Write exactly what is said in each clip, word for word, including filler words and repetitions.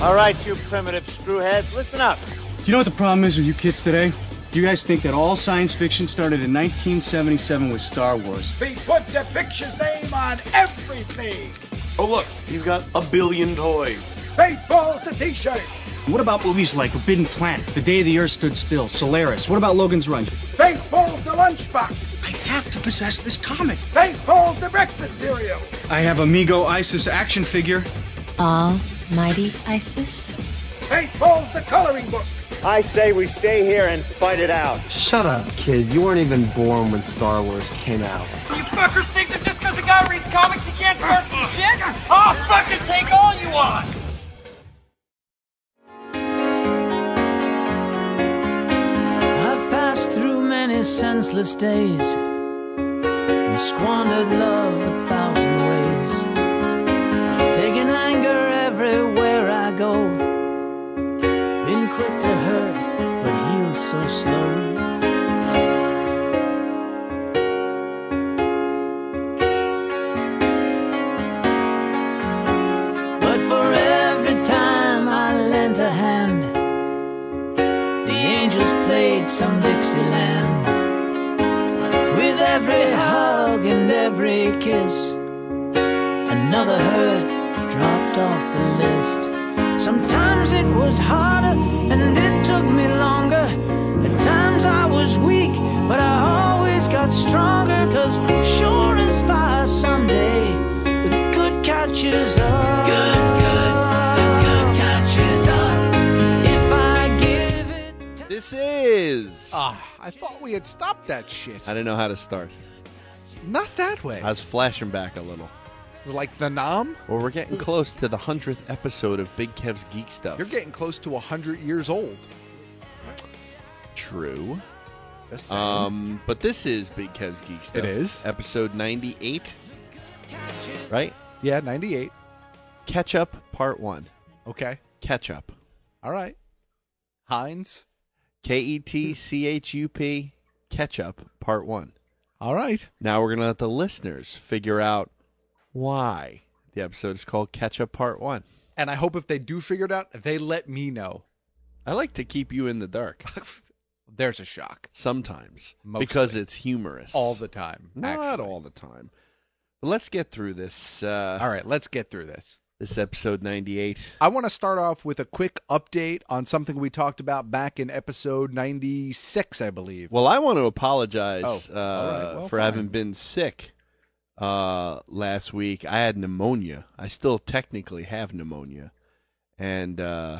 All right, you primitive screwheads, listen up. Do you know what the problem is with you kids today? You guys think that all science fiction started in nineteen seventy-seven with Star Wars. We put the picture's name on everything. Oh, look, he's got a billion toys. Baseball's the t-shirt. What about movies like Forbidden Planet, The Day the Earth Stood Still, Solaris? What about Logan's Run? Baseball's the lunchbox. I have to possess this comic. Baseball's the breakfast cereal. I have Amigo Isis action figure. Almighty Isis? Baseball's the coloring book. I say we stay here and fight it out. Shut up, kid. You weren't even born when Star Wars came out. You fuckers think that just because a guy reads comics he can't start some shit? I'll fucking take all you want! I've passed through many senseless days and squandered love a thousand ways, taking anger everywhere I go, been quick to hurt but healed so slow. But for every time I lent a hand, the angels played some Dixieland. With every hug and every kiss, another hurt dropped off the list. Sometimes it was harder and it took me longer. At times I was weak, but I always got stronger. Cause sure as fire someday, the good catches up. Good, good, the good catches up. If I give it time. This is... Ah, I thought we had stopped that shit. I didn't know how to start. Not that way. I was flashing back a little. Like the Nam? Well, we're getting close to the hundredth episode of Big Kev's Geek Stuff. You're getting close to one hundred years old. True. Just saying. Um, but this is Big Kev's Geek Stuff. It is. Episode ninety-eight. Right? Yeah, ninety-eight. Catch Up Part one. Okay. Catch Up. All right. Heinz. K E T C H U P. Catch Up Part one. All right. Now we're going to let the listeners figure out why the episode is called Catch Up Part one. And I hope if they do figure it out, they let me know. I like to keep you in the dark. There's a shock. Sometimes. Mostly. Because it's humorous. All the time. Not actually. all the time. But let's get through this. Uh, All right, let's get through this. This episode ninety-eight. I want to start off with a quick update on something we talked about back in episode ninety-six, I believe. Well, I want to apologize Oh, uh, all right. Well, for fine. having been sick uh, last week. I had pneumonia. I still technically have pneumonia, and uh,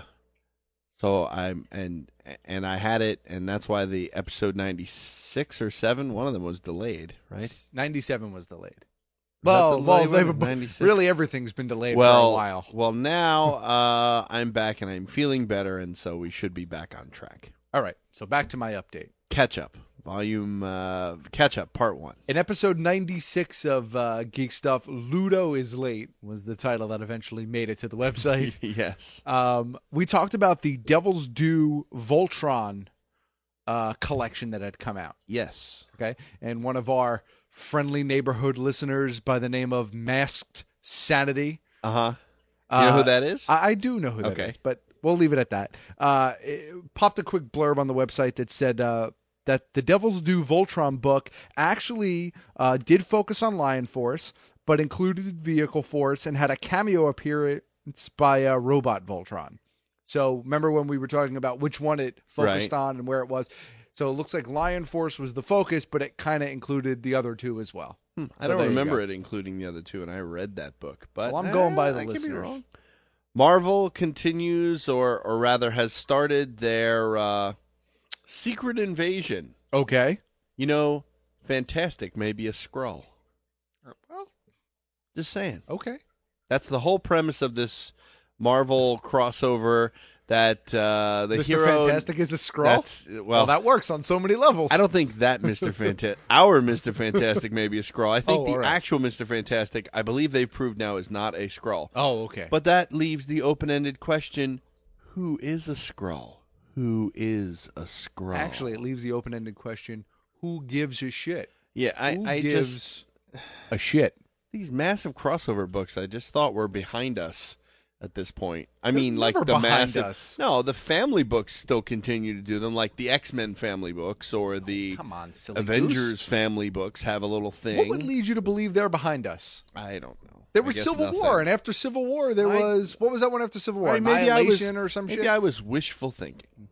so I'm and and I had it, and that's why the episode ninety-six or seven, one of them was delayed, right? ninety-seven was delayed. Was that Well, the well, delayed they one? were, ninety-six? really everything's been delayed well, for a while. Well, now uh, I'm back and I'm feeling better, and so we should be back on track. All right, so back to my update. Catch Up, volume, uh, Catch Up, part one. In episode ninety-six of uh, Geek Stuff, Ludo is Late was the title that eventually made it to the website. Yes. Um, we talked about the Devil's Due Voltron uh, collection that had come out. Yes. Okay, and one of our friendly neighborhood listeners by the name of Masked Sanity. Uh-huh. You know Uh, who that is? I, I do know who that Okay. is, but we'll leave it at that. Uh, it popped a quick blurb on the website that said uh, that the Devil's Due Voltron book actually uh, did focus on Lion Force, but included Vehicle Force and had a cameo appearance by uh, Robot Voltron. So remember when we were talking about which one it focused Right. on and where it was? So it looks like Lion Force was the focus, but it kind of included the other two as well. I So don't there you remember go. it including the other two, and I read that book. But Well, I'm going by eh, the I could be listeners. wrong. Marvel continues, or or rather has started their uh, Secret Invasion. Okay. You know, Fantastic may be a Skrull. Well, Just saying. okay. That's the whole premise of this Marvel crossover. That uh, the Mister hero Fantastic is a Skrull? That's, well, Well, that works on so many levels. I don't think that Mister Fantastic, our Mister Fantastic, may be a Skrull. I think Oh, the all right. actual Mister Fantastic, I believe they've proved now, is not a Skrull. Oh, okay. But that leaves the open-ended question: who is a Skrull? Who is a Skrull? Actually, it leaves the open-ended question: who gives a shit? yeah, I, Who I gives just a shit? these massive crossover books I just thought were behind us at this point. I mean, like never the behind massive. us. No, the family books still continue to do them, like the X-Men family books or the Come on, silly Avengers goose. family books have a little thing. What would lead you to believe they're behind us? I don't know. There I was guess Civil nothing. War, and after Civil War, there I- was what was that one after Civil War? All right, maybe I was Annihilation or some maybe shit. I was wishful thinking.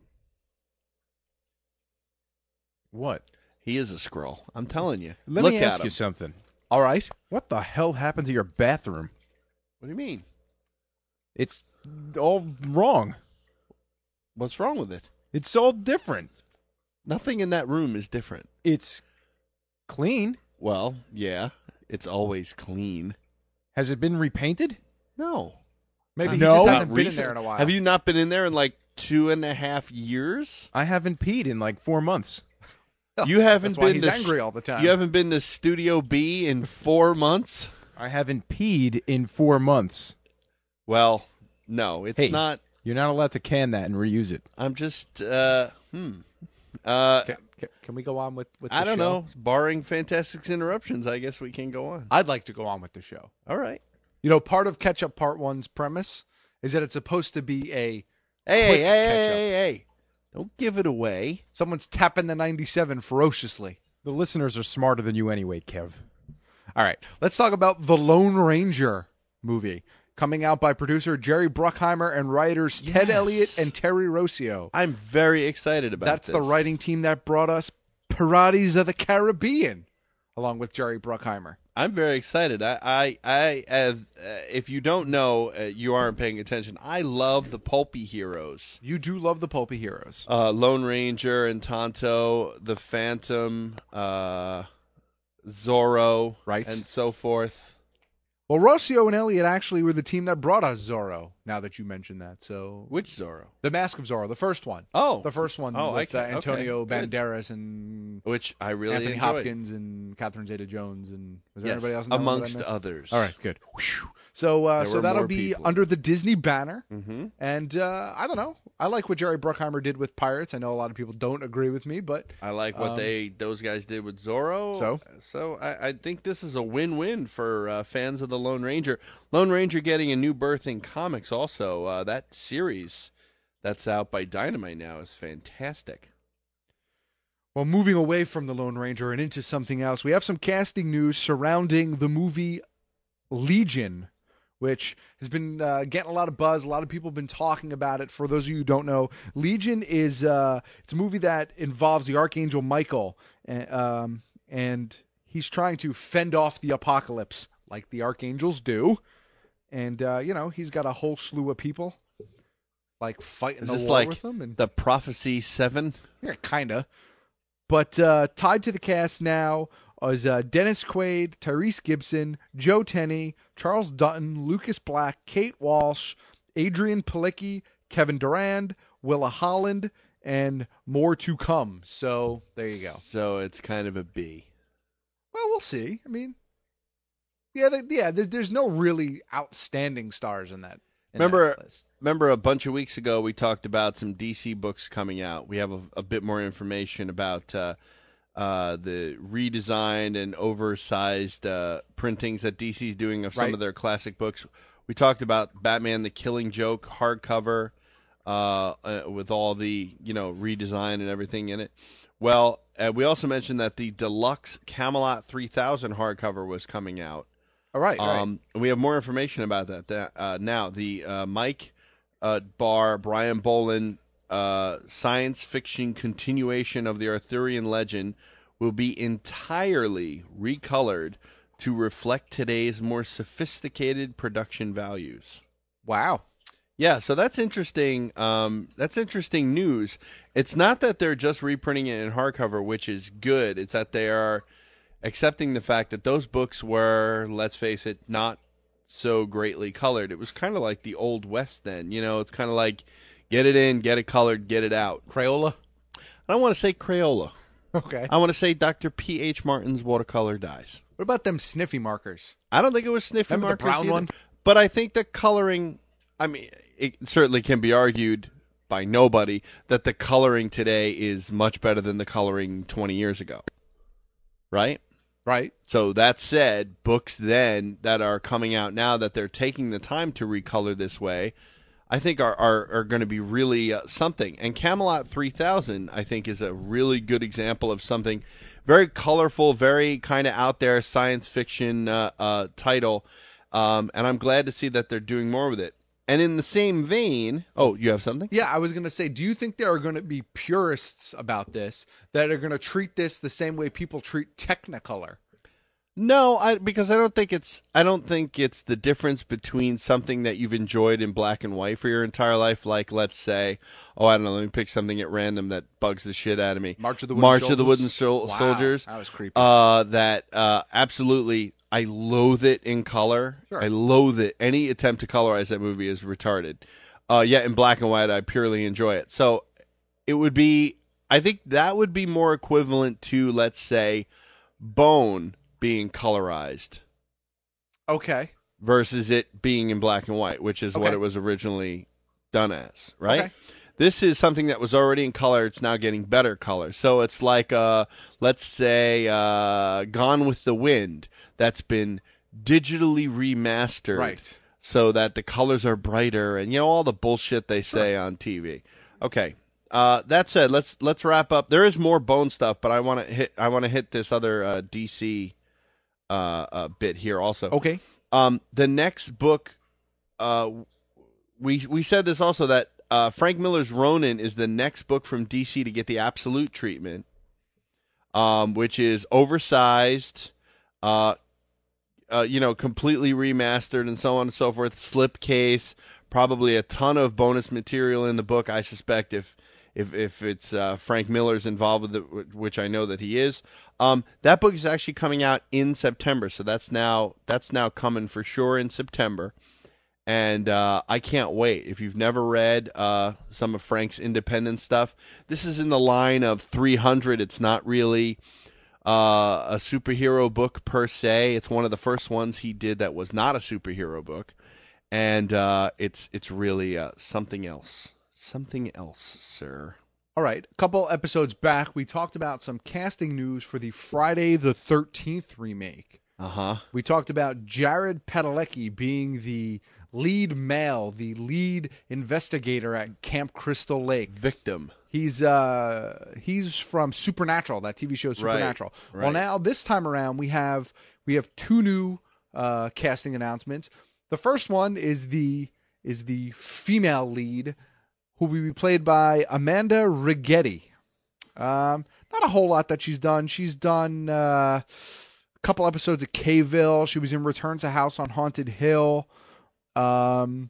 What? He is a Skrull. I'm telling you. Let Look me at ask him. you something. All right. What the hell happened to your bathroom? What do you mean? It's all wrong. What's wrong with it? It's all different. Nothing in that room is different. It's clean. Well, yeah, it's always clean. Has it been repainted? No. Maybe he No. just Not hasn't been in recent. there in a while. Have you not been in there in like two and a half years? I haven't peed in like four months. You haven't That's why been he's to angry all the time. You haven't been to Studio B in four months? I haven't peed in four months. Well, no, it's Hey. not. You're not allowed to can that and reuse it. I'm just. Uh, hmm. Uh, Can, can, can we go on with, with the I don't show? know. Barring Fantastic's interruptions, I guess we can go on. I'd like to go on with the show. All right. You know, part of Catch Up Part One's premise is that it's supposed to be a Hey, quick hey, hey, catch-up. hey, hey! Don't give it away. Someone's tapping the ninety-seven ferociously. The listeners are smarter than you anyway, Kev. All right, let's talk about the Lone Ranger movie coming out by producer Jerry Bruckheimer and writers Ted Yes. Elliott and Terry Rossio. I'm very excited about That's this. the writing team that brought us Pirates of the Caribbean, along with Jerry Bruckheimer. I'm very excited. I, I, I have, uh, if you don't know, uh, you aren't paying attention. I love the pulpy heroes. You do love the pulpy heroes. Uh, Lone Ranger and Tonto, the Phantom, uh, Zorro, Right. and so forth. Well, Rossio and Elliott actually were the team that brought us Zorro, now that you mentioned that. So Which Zorro? The Mask of Zorro, the first one. Oh, The first one Oh, I with can- uh, Antonio okay, good. Banderas and Which I really Anthony enjoyed. Hopkins and Catherine Zeta-Jones. And was there Yes, anybody else in that one that I amongst missed? others. All right, good. Whew. So, uh, There so were that'll more be people. under the Disney banner. Mm-hmm. And uh, I don't know. I like what Jerry Bruckheimer did with Pirates. I know a lot of people don't agree with me, but I like what Um, they those guys did with Zorro. So? so I, I think this is a win-win for uh, fans of the Lone Ranger. Lone Ranger getting a new berth in comics. Also, uh, that series that's out by Dynamite now is fantastic. well, moving away from the Lone Ranger and into something else, we have some casting news surrounding the movie Legion, which has been uh, getting a lot of buzz. A lot of people have been talking about it. For those of you who don't know, Legion is uh, it's a movie that involves the Archangel Michael, and, um, and he's trying to fend off the apocalypse like the archangels do. And uh, you know, he's got a whole slew of people like fighting Is the this war like with him, and the Prophecy Seven? yeah, kinda. But uh, tied to the cast now is uh, Dennis Quaid, Tyrese Gibson, Joe Tenney, Charles Dutton, Lucas Black, Kate Walsh, Adrian Palicki, Kevin Durand, Willa Holland, and more to come. So there you go. So it's kind of a B. Well, we'll see. I mean, yeah, the, yeah. There, there's no really outstanding stars in that. in Remember, that list. remember a bunch of weeks ago we talked about some D C books coming out. We have a, a bit more information about uh, uh, the redesigned and oversized uh, printings that D C's doing of some Right. of their classic books. We talked about Batman: The Killing Joke hardcover uh, uh, with all the you know redesign and everything in it. Well, uh, we also mentioned that the deluxe Camelot three thousand hardcover was coming out. All right, right. Um, and we have more information about that, that uh, now. The uh, Mike uh, Barr, Brian Boland uh, science fiction continuation of the Arthurian legend will be entirely recolored to reflect today's more sophisticated production values. Wow. Yeah, so that's interesting. Um, that's interesting news. It's not that they're just reprinting it in hardcover, which is good. It's that they are accepting the fact that those books were, let's face it, not so greatly colored. It was kind of like the Old West then. You know, it's kind of like get it in, get it colored, get it out. Crayola? I don't want to say Crayola. Okay. I want to say Doctor P H. Martin's watercolor dyes. What about them sniffy markers? I don't think it was sniffy Remember the markers brown either, one? but I think the coloring, I mean, it certainly can be argued by nobody that the coloring today is much better than the coloring twenty years ago. Right? Right. So that said, books then that are coming out now that they're taking the time to recolor this way, I think are are, are going to be really uh, something. And Camelot three thousand, I think, is a really good example of something very colorful, very kind of out there science fiction uh, uh, title. Um, and I'm glad to see that they're doing more with it. And in the same vein, oh, you have something? Yeah, I was going to say, do you think there are going to be purists about this that are going to treat this the same way people treat Technicolor? No, I because I don't think it's I don't think it's the difference between something that you've enjoyed in black and white for your entire life, like let's say, oh I don't know, let me pick something at random that bugs the shit out of me. March of the Wooden March Soldiers. of the Wooden Sol- Wow, Soldiers. that was creepy. Uh, that uh, absolutely, I loathe it in color. Sure. I loathe it. Any attempt to colorize that movie is retarded. Uh, yet in black and white, I purely enjoy it. So it would be, I think that would be more equivalent to, let's say, Bone being colorized. Okay. Versus it being in black and white, which is Okay. what it was originally done as, right? Okay. This is something that was already in color. It's now getting better color. So it's like, uh, let's say, uh, Gone with the Wind. That's been digitally remastered. Right. So that the colors are brighter and, you know, all the bullshit they say on T V. Okay. Uh, that said, let's let's wrap up. There is more Bone stuff, but I want to hit I want to hit this other uh, D C uh, uh, bit here also. Okay. Um, the next book, uh, we we said this also that uh, Frank Miller's Ronin is the next book from D C to get the absolute treatment, um, which is oversized, uh, uh, you know, completely remastered and so on and so forth. Slipcase, probably a ton of bonus material in the book. I suspect if if if it's uh, Frank Miller's involved with it, which I know that he is. Um, that book is actually coming out in September, so that's now that's now coming for sure in September, and uh, I can't wait. If you've never read uh, some of Frank's independent stuff, this is in the line of three hundred. It's not really uh, a superhero book per se. It's one of the first ones he did that was not a superhero book, and uh, it's it's really uh, something else, something else, sir. All right. A couple episodes back, we talked about some casting news for the Friday the thirteenth remake. Uh-huh. We talked about Jared Padalecki being the lead male, the lead investigator at Camp Crystal Lake. Victim. He's uh he's from Supernatural, that T V show Supernatural. Right, Well, right. now this time around we have we have two new uh casting announcements. The first one is the is the female lead, who will be played by Amanda Rigetti. Um, not a whole lot that she's done. She's done uh, a couple episodes of K-ville. She was in Return to House on Haunted Hill. Um,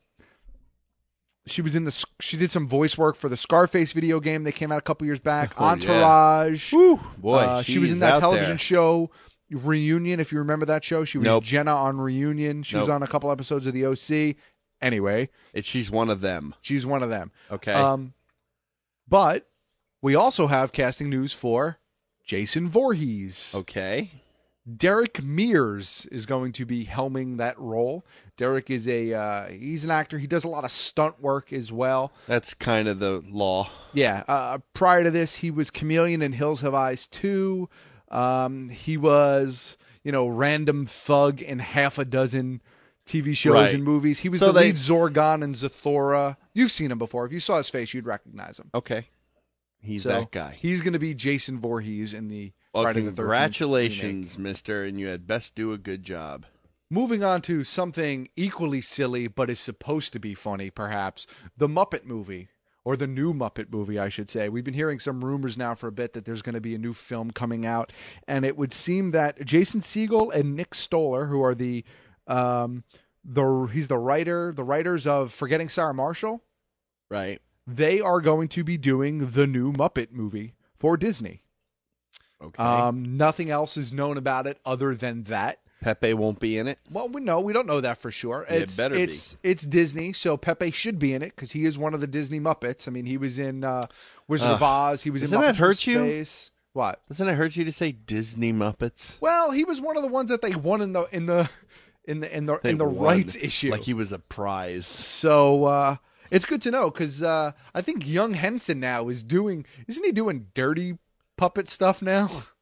she was in the. She did some voice work for the Scarface video game that came out a couple years back. Oh, yeah. Entourage. Woo, boy, Uh, she was she's in that out television there. show Reunion. If you remember that show, she was Nope. Jenna on Reunion. She was Nope. on a couple episodes of the O C. Anyway, It, she's one of them. she's one of them. Okay. Um, but we also have casting news for Jason Voorhees. Okay. Derek Mears is going to be helming that role. Derek is a uh, he's an actor. He does a lot of stunt work as well. That's kind of the law. Yeah. Uh, prior to this, he was Chameleon in Hills Have Eyes two. Um, he was, you know, random thug in half a dozen T V shows Right. and movies. He was So the they- lead Zorgon in Zathura. You've seen him before. If you saw his face, you'd recognize him. Okay. He's So, that guy. He's going to be Jason Voorhees in the Well, Friday the thirteenth congratulations, remake. mister, and you had best do a good job. Moving on to something equally silly, but is supposed to be funny, perhaps. The Muppet movie, or the new Muppet movie, I should say. We've been hearing some rumors now for a bit that there's going to be a new film coming out, and it would seem that Jason Segel and Nick Stoller, who are the, um, the he's the writer, the writers of Forgetting Sarah Marshall, Right. they are going to be doing the new Muppet movie for Disney. Okay. Um, nothing else is known about it other than that. Pepe won't be in it. Well, we know we don't know that for sure. Yeah, it It's better be. it's it's Disney, so Pepe should be in it because he is one of the Disney Muppets. I mean, he was in uh, Wizard of Ugh. Oz. He was Doesn't in Muppets that hurt from you? Space. What? Doesn't it hurt you to say Disney Muppets? Well, he was one of the ones that they won in the in the in the in the They in the won, rights issue. like he was a prize. So uh, it's good to know because uh, I think Young Henson now is doing. Isn't he doing dirty puppet stuff now?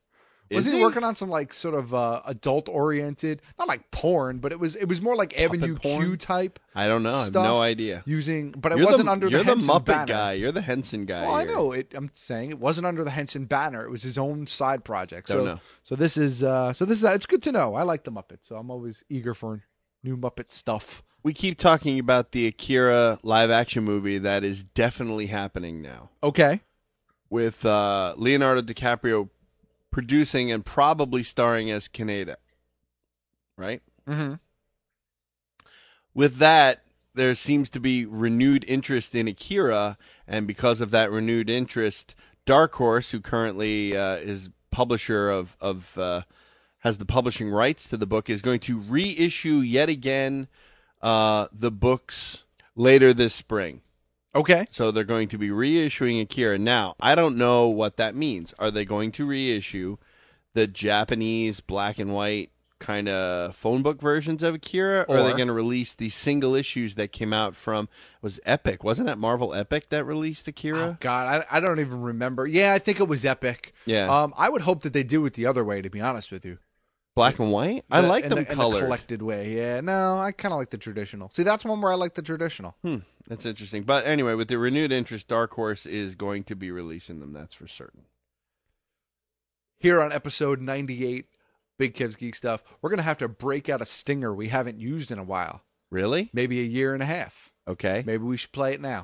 Was Is he, he? working on some like sort of uh, adult oriented, not like porn, but it was it was more like Avenue Q porn? type. I don't know. I have stuff no idea. Using, but it You're wasn't the, under you're the Henson Muppet banner. guy. You're the Henson guy. Well, I here. know it. I'm saying it wasn't under the Henson banner. It was his own side project. Don't So, know. so this is uh, so this is it's good to know. I like the Muppets, so I'm always eager for new Muppet stuff. We keep talking about the Akira live action movie that is definitely happening now. Okay. With uh, Leonardo DiCaprio producing and probably starring as Kaneda. Right? Mm-hmm. With that, there seems to be renewed interest in Akira, and because of that renewed interest, Dark Horse, who currently uh, is publisher of, of uh, has the publishing rights to the book, is going to reissue yet again uh, the books later this spring. Okay. So they're going to be reissuing Akira. Now, I don't know what that means. Are they going to reissue the Japanese black and white kind of phone book versions of Akira, or, Or- are they going to release the single issues that came out from, was Epic? Wasn't it Marvel Epic that released Akira? Oh, God, I, I don't even remember. Yeah, I think it was Epic. Yeah. Um, I would hope that they do it the other way, to be honest with you. Black and white? I The- like in them the, in the colored. collected way. Yeah, no, I kind of like the traditional. See, that's one where I like the traditional. Hmm, that's interesting. But anyway, with the renewed interest, Dark Horse is going to be releasing them, that's for certain. Here on episode ninety-eight, Big Kev's Geek Stuff, we're going to have to break out a stinger we haven't used in a while. Really? Maybe a year and a half. Okay. Maybe we should play it now.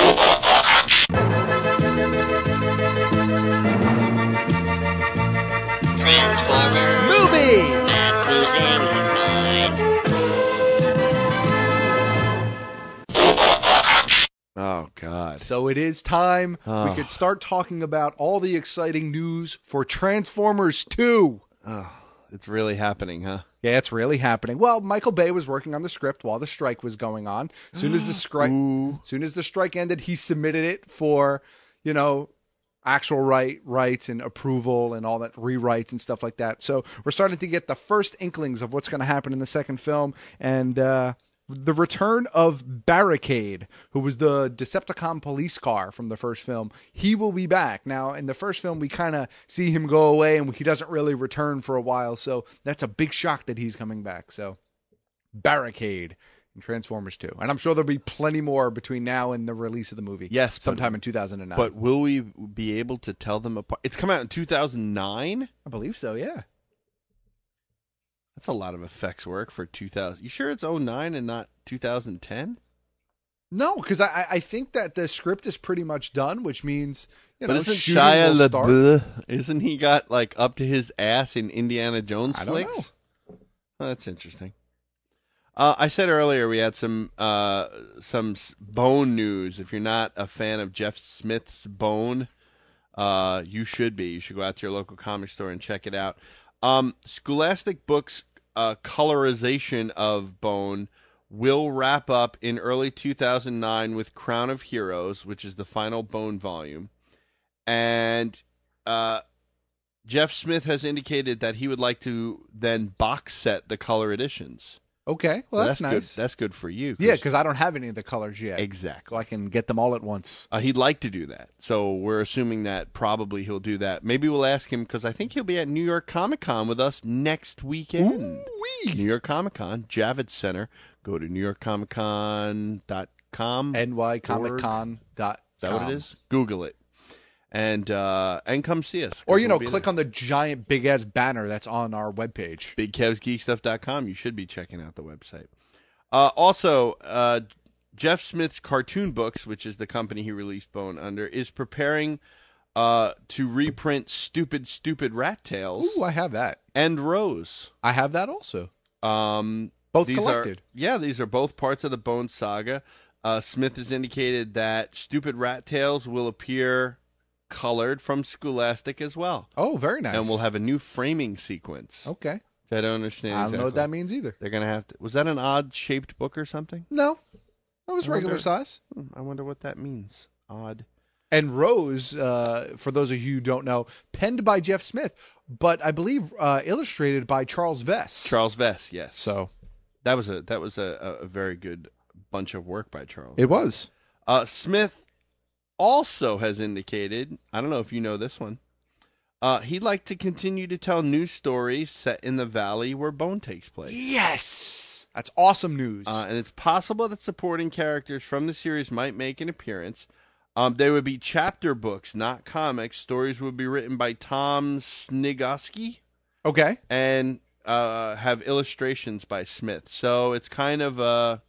Transformers. Movie! Man's losing his mind. Oh, God. So it is time. Oh. We could start talking about all the exciting news for Transformers two. Oh, it's really happening, huh? Yeah, it's really happening. Well, Michael Bay was working on the script while the strike was going on. Soon as the strike, soon as the strike ended, he submitted it for, you know, actual right rights and approval and all that rewrites and stuff like that. So we're starting to get the first inklings of what's going to happen in the second film, and uh, the return of Barricade, who was the Decepticon police car from the first film. He will be back. Now, in the first film, we kind of see him go away, and he doesn't really return for a while. So that's a big shock that he's coming back. So Barricade in Transformers two. And I'm sure there'll be plenty more between now and the release of the movie. Yes. Sometime but, in two thousand nine. But will we be able to tell them apart? It's come out in two thousand nine? I believe so, yeah. That's a lot of effects work for two thousand. You sure it's oh nine and not two thousand ten? No, because I, I think that the script is pretty much done, which means, you know, But isn't shooting Shia will start. LaBeouf, isn't he got like up to his ass in Indiana Jones I don't flicks? Oh, that's interesting. Uh, I said earlier we had some uh, some s- Bone news. If you're not a fan of Jeff Smith's Bone, uh, you should be. You should go out to your local comic store and check it out. Um, Scholastic Books' uh, colorization of Bone will wrap up in early two thousand nine with Crown of Heroes, which is the final Bone volume. And uh, Jeff Smith has indicated that he would like to then box set the color editions. Okay, well, So that's, nice. Good. That's good for you. Yeah, because I don't have any of the colors yet. Exactly. So I can get them all at once. Uh, he'd like to do that. So we're assuming that probably he'll do that. Maybe we'll ask him, because I think he'll be at New York Comic Con with us next weekend. Ooh-wee. New York Comic Con, Javits Center. Go to new york comic con dot com. N Y Comic Con dot com. Is that what it is? Google it. And uh, and come see us. Or, you know, click on the giant big-ass banner that's on our webpage. big kevs geek stuff dot com. You should be checking out the website. Uh, also, uh, Jeff Smith's Cartoon Books, which is the company he released Bone under, is preparing uh, to reprint Stupid, Stupid Rat Tales. Ooh, I have that. And Rose. I have that also. Um, Both these collected. Are, yeah, these are both parts of the Bone saga. Uh, Smith has indicated that Stupid Rat Tales will appear colored from Scholastic as well. Oh, very nice. And we'll have a new framing sequence. Okay. I don't understand I don't exactly. know what that means either. They're going to have to... Was that an odd-shaped book or something? No. That was I regular wonder- size. Hmm, I wonder what that means. Odd. And Rose, uh, for those of you who don't know, penned by Jeff Smith, but I believe uh, illustrated by Charles Vess. Charles Vess, yes. So that was a that was a, a very good bunch of work by Charles. it was. Uh, Smith also has indicated, I don't know if you know this one, Uh, he'd like to continue to tell new stories set in the valley where Bone takes place. Yes! That's awesome news. Uh, and it's possible that supporting characters from the series might make an appearance. Um, they would be chapter books, not comics. Stories would be written by Tom Snigoski. Okay. And uh, have illustrations by Smith. So it's kind of uh,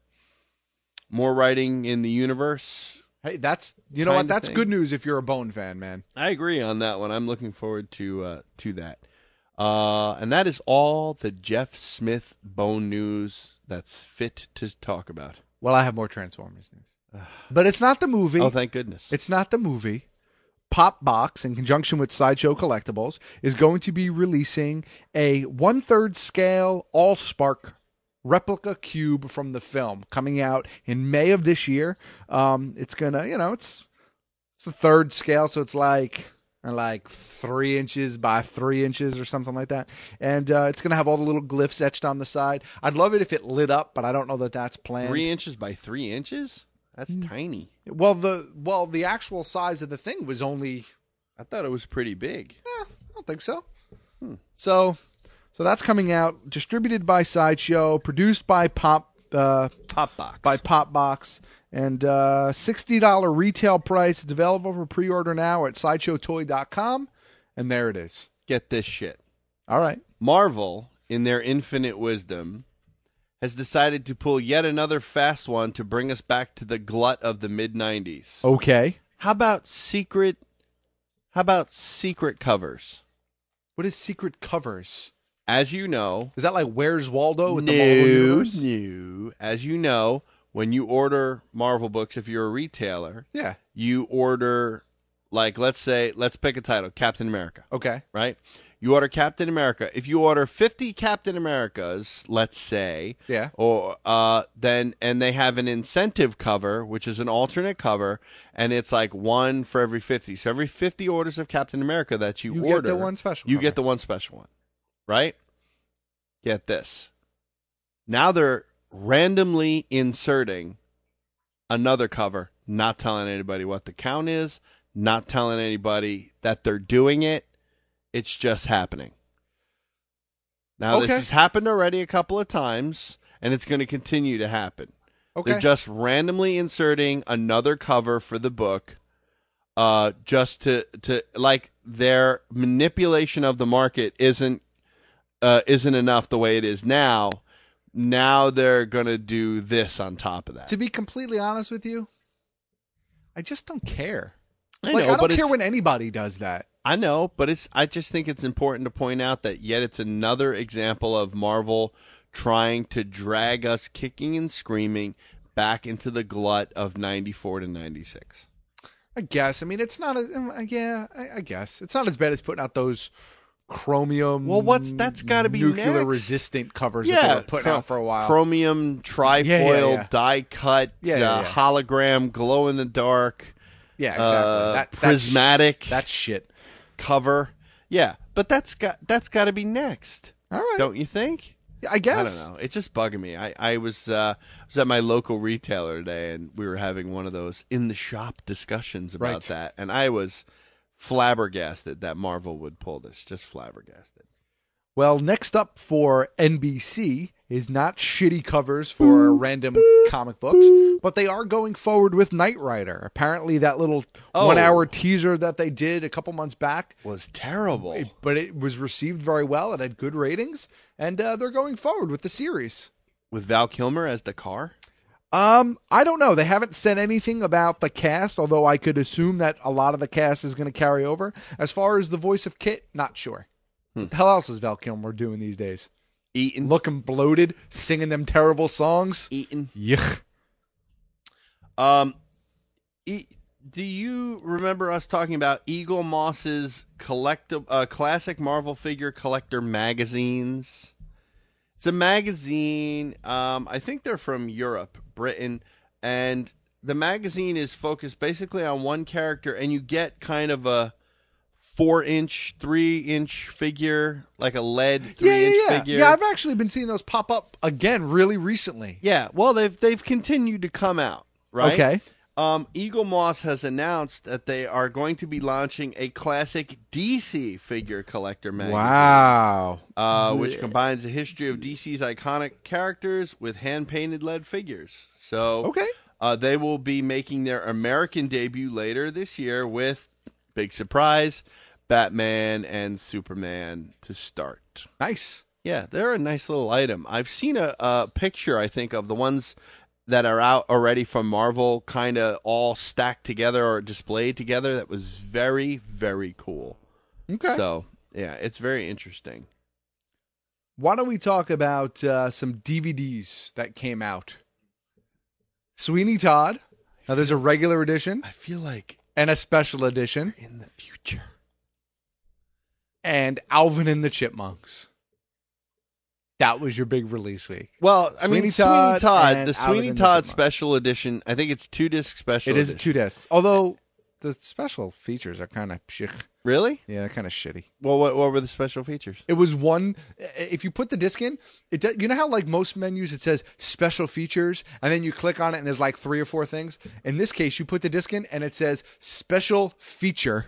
more writing in the universe. Hey, that's you know kind what? of That's thing. good news if you're a Bone fan, man. I agree on that one. I'm looking forward to uh, to that. Uh, and that is all the Jeff Smith Bone news that's fit to talk about. Well, I have more Transformers news. But it's not the movie. Oh, thank goodness. It's not the movie. Popbox, in conjunction with Sideshow Collectibles, is going to be releasing a one-third scale Allspark replica cube from the film coming out in May of this year. Um, it's going to, you know, it's it's the third scale, so it's like like three inches by three inches or something like that. And uh, it's going to have all the little glyphs etched on the side. I'd love it if it lit up, but I don't know that that's planned. Three inches by three inches? That's Mm. tiny. Well, the well the actual size of the thing was only. I thought it was pretty big. Eh, I don't think so. Hmm. So, so that's coming out, distributed by Sideshow, produced by Pop uh, Popbox by Popbox, and uh, sixty dollar retail price. It's available for pre-order now at sideshow toy dot com, and there it is. Get this shit. All right, Marvel, in their infinite wisdom, has decided to pull yet another fast one to bring us back to the glut of the mid nineties. Okay. How about secret how about secret covers? What is secret covers? As you know, is that like Where's Waldo with no, the Marvel universe? No. As you know, when you order Marvel books, if you're a retailer, yeah, you order, like, let's say, let's pick a title, Captain America. Okay. Right? You order Captain America. If you order fifty Captain Americas, let's say, yeah, or uh, then and they have an incentive cover, which is an alternate cover, and it's like one for every fifty. So every fifty orders of Captain America that you, You order, get the one special you cover. get the one special one, right? Get this. Now they're randomly inserting another cover, not telling anybody what the count is, not telling anybody that they're doing it. It's just happening. Now, Okay. this has happened already a couple of times, and it's going to continue to happen. Okay. They're just randomly inserting another cover for the book, uh, just to, to like, their manipulation of the market isn't uh, isn't enough the way it is now. Now they're going to do this on top of that. To be completely honest with you, I just don't care. I like know, I but don't care it's- when anybody does that. I know, but it's. I just think it's important to point out that yet it's another example of Marvel trying to drag us kicking and screaming back into the glut of ninety-four to ninety-six. I guess. I mean, it's not. A, yeah, I, I guess it's not as bad as putting out those chromium. Well, what's that's got to be nuclear next. resistant covers Yeah, that they were putting chro- out for a while. Chromium trifoil, Yeah, yeah, yeah. die cut, Yeah, yeah, uh, yeah. hologram, glow in the dark. Yeah, exactly. Uh, that, that's- prismatic. That shit. Cover. Yeah, but that's got that's got to be next. All right. Don't you think? Yeah, I guess. I don't know. It's just bugging me. I, I was uh, was at my local retailer today, and we were having one of those in the shop discussions about Right. that, and I was flabbergasted that Marvel would pull this. Just flabbergasted. Well, next up for N B C is not shitty covers for random comic books, but they are going forward with Knight Rider. Apparently, that little Oh. one-hour teaser that they did a couple months back Was terrible. it- but it was received very well. It had good ratings, and uh, they're going forward with the series. With Val Kilmer as the car? Um, I don't know. They haven't said anything about the cast, although I could assume that a lot of the cast is going to carry over. As far as the voice of Kit, not sure. Hmm. What the hell else is Val Kilmer doing these days? Eating. Looking bloated, singing them terrible songs. Eating. Yuck. Um, e- do you remember us talking about Eagle Moss's collecti- uh, classic Marvel figure collector magazines? It's a magazine. Um, I think they're from Europe, Britain, and the magazine is focused basically on one character, and you get kind of a four-inch, three-inch figure, like a lead Yeah, three-inch yeah, yeah. figure. Yeah, I've actually been seeing those pop up again really recently. Yeah, well, they've they've continued to come out, right? Okay. Um, Eagle Moss has announced that they are going to be launching a classic D C figure collector magazine. Wow. Uh, which combines the history of D C's iconic characters with hand-painted lead figures. So Okay. uh, they will be making their American debut later this year with, big surprise, Batman and Superman to start. Nice. Yeah, they're a nice little item. I've seen a, a picture, I think, of the ones that are out already from Marvel, kind of all stacked together or displayed together. That was very, very cool. Okay. So, yeah, it's very interesting. Why don't we talk about uh, some D V Ds that came out? Sweeney Todd. Now, there's a regular edition. I feel like and a special edition. In the future. And Alvin and the Chipmunks. That was your big release week. Well, I Sweeney mean, Todd Sweeney Todd, and the Alvin Sweeney and the Todd Chipmunks. special edition, I think it's two disc special It is edition. two discs. Although the special features are kind of shit. Really? Yeah, they're kind of shitty. Well, what, what were the special features? It was one. If you put the disc in, it does, you know how like most menus it says special features, and then you click on it and there's like three or four things. In this case, you put the disc in and it says special feature,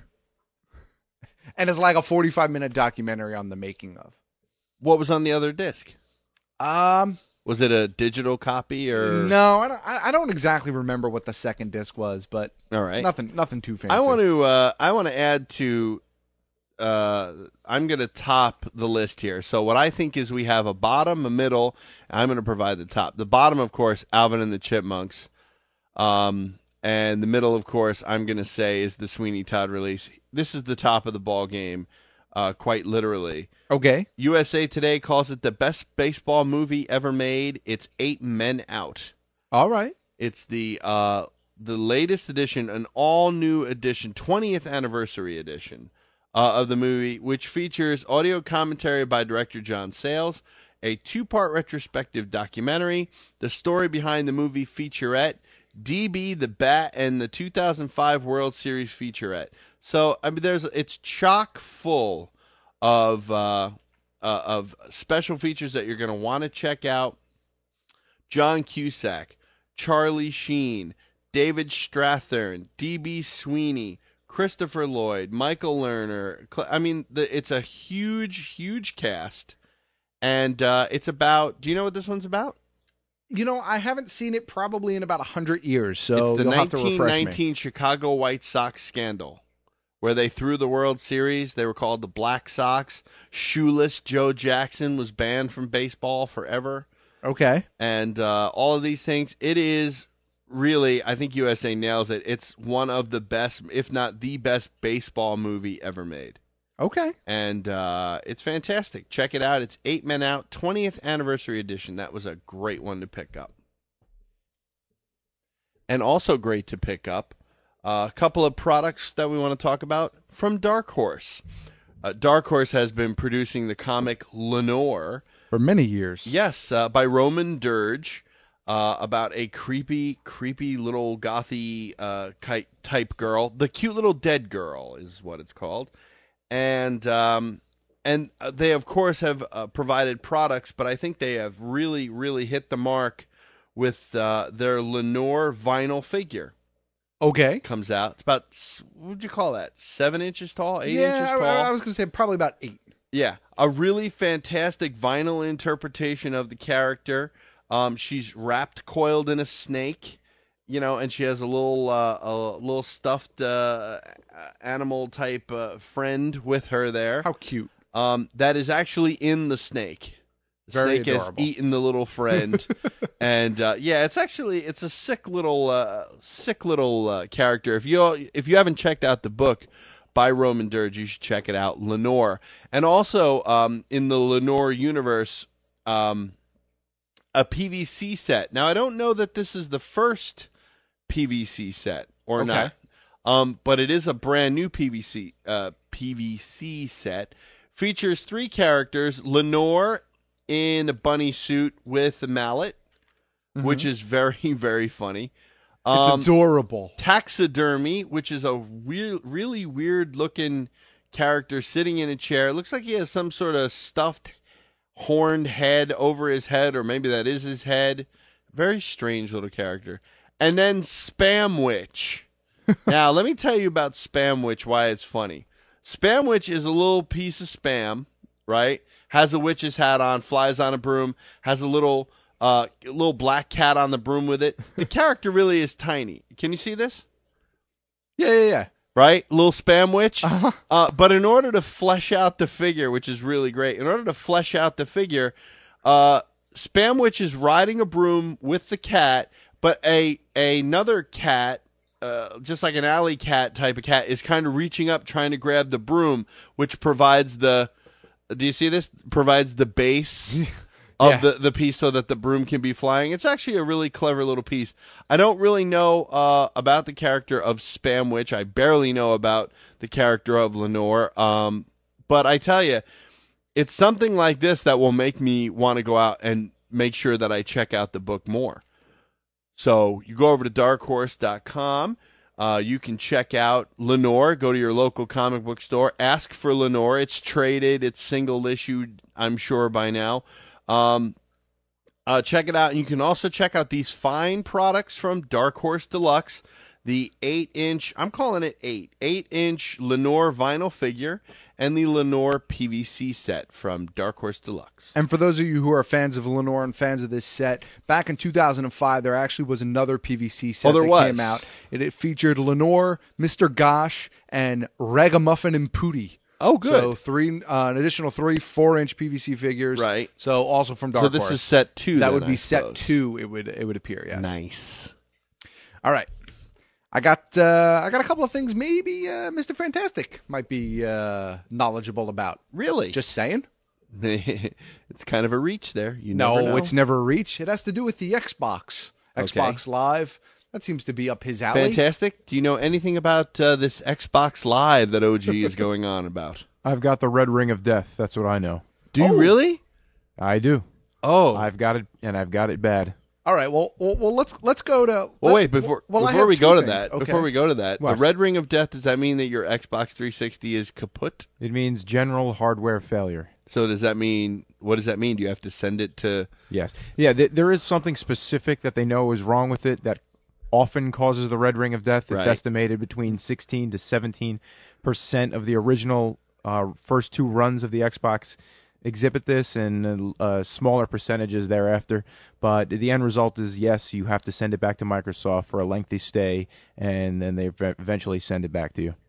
and it's like a forty-five minute documentary on the making of. What was on the other disc? Um, Was it a digital copy or no? I don't. I I don't exactly remember what the second disc was, but all right, nothing. Nothing too fancy. I want to. Uh, I want to add to. Uh, I'm going to top the list here. So what I think is we have a bottom, a middle. I'm going to provide the top. The bottom, of course, Alvin and the Chipmunks. Um, and the middle, of course, I'm going to say is the Sweeney Todd release. This is the top of the ball game, uh, quite literally. Okay. U S A Today calls it the best baseball movie ever made. It's Eight Men Out. All right. It's the uh, the latest edition, an all new edition, twentieth anniversary edition uh, of the movie, which features audio commentary by director John Sayles, a two part retrospective documentary, the story behind the movie featurette, D B the Bat, and the two thousand five World Series featurette. So I mean, there's it's chock full of uh, uh, of special features that you're going to want to check out. John Cusack, Charlie Sheen, David Strathairn, D B Sweeney, Christopher Lloyd, Michael Lerner. I mean, the, it's a huge, huge cast, and uh, it's about. Do you know what this one's about? You know, I haven't seen it probably in about a hundred years, so it's the you'll have to refresh me. nineteen nineteen Chicago White Sox scandal, where they threw the World Series. They were called the Black Sox. Shoeless Joe Jackson was banned from baseball forever. Okay. And uh, all of these things. It is really, I think U S A nails it. It's one of the best, if not the best, baseball movie ever made. Okay. And uh, it's fantastic. Check it out. It's Eight Men Out, twentieth anniversary edition. That was a great one to pick up. And also great to pick up, uh, a couple of products that we want to talk about from Dark Horse. Uh, Dark Horse has been producing the comic Lenore. For many years. Yes, uh, by Roman Dirge, uh, about a creepy, creepy little gothy uh, type girl. The Cute Little Dead Girl is what it's called. And um, and they, of course, have uh, provided products, but I think they have really, really hit the mark with uh, their Lenore vinyl figure. Okay. Comes out. It's about, what would you call that? Seven inches tall? Eight yeah, inches tall? I, I was going to say probably about eight. Yeah. A really fantastic vinyl interpretation of the character. Um, she's wrapped, coiled in a snake, you know, and she has a little, uh, a little stuffed uh, animal type uh, friend with her there. How cute. Um, that is actually in the snake. The Very snake has adorable. eaten the little friend, and uh, yeah, it's actually it's a sick little uh, sick little uh, character. If you if you haven't checked out the book by Roman Dirge, you should check it out, Lenore. And also um, in the Lenore universe, um, a P V C set. Now I don't know that this is the first P V C set or Okay. not, um, but it is a brand new P V C uh, P V C set. Features three characters: Lenore in a bunny suit with a mallet, Mhm. which is very, very funny. It's adorable. Taxidermy, which is a weird, really weird-looking character sitting in a chair. It looks like he has some sort of stuffed horned head over his head, or maybe that is his head. Very strange little character. and then Spamwich. Now, let me tell you about Spamwich, why it's funny. Spamwich is a little piece of spam, right? Has a witch's hat on, flies on a broom, has a little uh, little black cat on the broom with it. The character really is tiny. Can you see this? Yeah, yeah, yeah. Right? Little Spamwich. Uh-huh. Uh, but in order to flesh out the figure, which is really great, in order to flesh out the figure, uh, Spamwich is riding a broom with the cat, but a another cat, uh, just like an alley cat type of cat, is kind of reaching up, trying to grab the broom, which provides the, do you see this? Provides the base of Yeah. the, the piece so that the broom can be flying. It's actually a really clever little piece. I don't really know uh, about the character of Spamwich. I barely know about the character of Lenore. Um, but I tell you, it's something like this that will make me want to go out and make sure that I check out the book more. So you go over to dark horse dot com. Uh, you can check out Lenore. Go to your local comic book store. Ask for Lenore. It's traded. It's single issued, I'm sure, by now. Um, uh, check it out. And you can also check out these fine products from Dark Horse Deluxe. The eight inch, I'm calling it eight, eight inch Lenore vinyl figure and the Lenore P V C set from Dark Horse Deluxe. And for those of you who are fans of Lenore and fans of this set, back in two thousand five, there actually was another P V C set Oh, there that was. came out. It, it featured Lenore, Mister Gosh, and Ragamuffin and Pootie. Oh, good. So three, uh, an additional three four-inch P V C figures. Right. So also from Dark So this Horse. is set two, That then, would I be set suppose. two. It would it would appear. Yes. Nice. All right. I got uh, I got a couple of things maybe uh, Mister Fantastic might be uh, knowledgeable about. Really? Just saying. It's kind of a reach there. You no, never know. it's never a reach. It has to do with the Xbox. Xbox Live. That seems to be up his alley. Fantastic. Do you know anything about uh, this Xbox Live that O G is going on about? I've got the Red Ring of Death. That's what I know. Do you Oh. really? I do. Oh, I've got it, and I've got it bad. All right. Well, well, well let's let's go to. Well, let- wait before well, I before have we two go to things. that. Okay. Before we go to that, What? the Red Ring of Death. Does that mean that your Xbox three sixty is kaput? It means general hardware failure. So does that mean? What does that mean? Do you have to send it to? Yes. Yeah, th- there is something specific that they know is wrong with it that often causes the Red Ring of Death. It's Right. estimated between sixteen to seventeen percent of the original uh, first two runs of the Xbox exhibit this, and uh, smaller percentages thereafter. But the end result is, yes, you have to send it back to Microsoft for a lengthy stay, and then they ev- eventually send it back to you.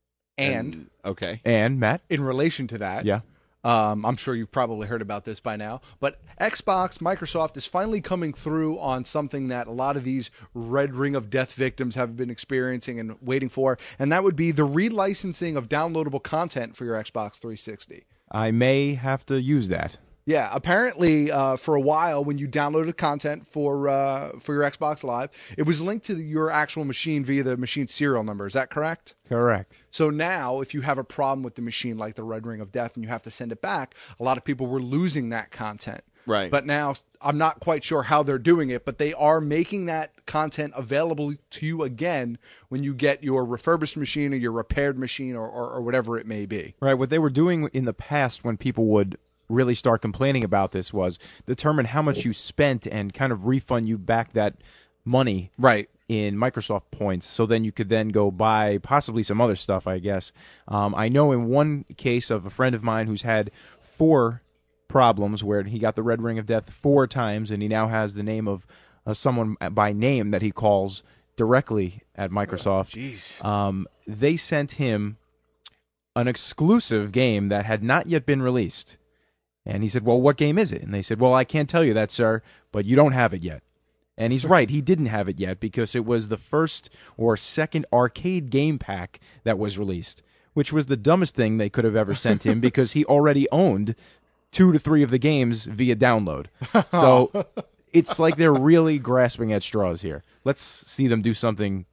And Okay. And, Matt? in relation to that, Yeah. Um, I'm sure you've probably heard about this by now, but Xbox, Microsoft is finally coming through on something that a lot of these Red Ring of Death victims have been experiencing and waiting for, and that would be the relicensing of downloadable content for your Xbox three sixty. I may have to use that. Yeah, apparently, uh, for a while, when you downloaded content for uh, for your Xbox Live, it was linked to your actual machine via the machine serial number. Is that correct? Correct. So now, if you have a problem with the machine, like the Red Ring of Death, and you have to send it back, a lot of people were losing that content. Right. But now, I'm not quite sure how they're doing it, but they are making that content available to you again when you get your refurbished machine or your repaired machine or, or, or whatever it may be. Right. What they were doing in the past when people would really start complaining about this was determine how much you spent and kind of refund you back that money right in Microsoft points, so then you could then go buy possibly some other stuff, I guess. Um, I know in one case of a friend of mine who's had four problems where he got the Red Ring of Death four times, and he now has the name of uh, someone by name that he calls directly at Microsoft. Jeez. Um, they sent him an exclusive game that had not yet been released. And he said, well, what game is it? And they said, well, I can't tell you that, sir, but you don't have it yet. And he's right. He didn't have it yet because it was the first or second arcade game pack that was released, which was the dumbest thing they could have ever sent him because he already owned two to three of the games via download. So it's like they're really grasping at straws here. Let's see them do something